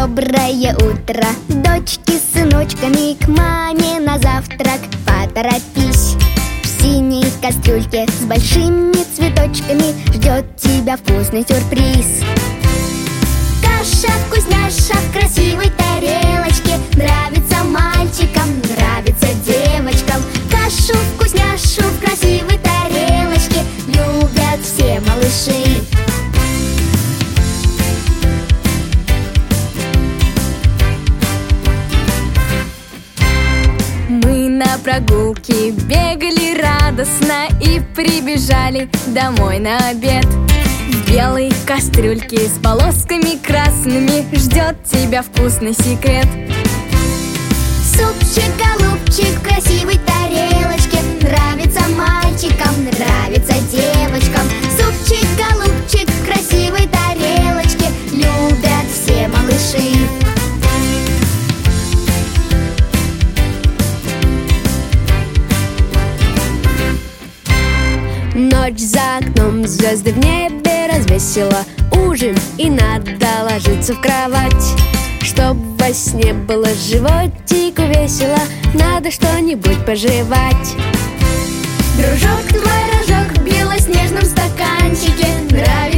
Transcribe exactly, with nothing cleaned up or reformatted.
Доброе утро, дочки с сыночками, к маме на завтрак поторопись. В синей кастрюльке с большими цветочками ждет тебя вкусный сюрприз. Каша-вкусняша в красивой тарелочке нравится мальчикам, нравится девочкам. Кашу-вкусняшу в красивой тарелочке любят все малыши. Мы на прогулке бегали радостно и прибежали домой на обед. В белой кастрюльке с полосками красными ждет тебя вкусный секрет. Супчик-голубчик в красивой тарелочке нравится мальчикам, нравится девочкам. Супчик-голубчик в красивой тарелочке любят все малыши. Ночь за окном, звезды в небе развесила ужин, и надо ложиться в кровать. Чтоб во сне было животику весело, надо что-нибудь пожевать. Дружок твой рожок в белоснежном стаканчике нравится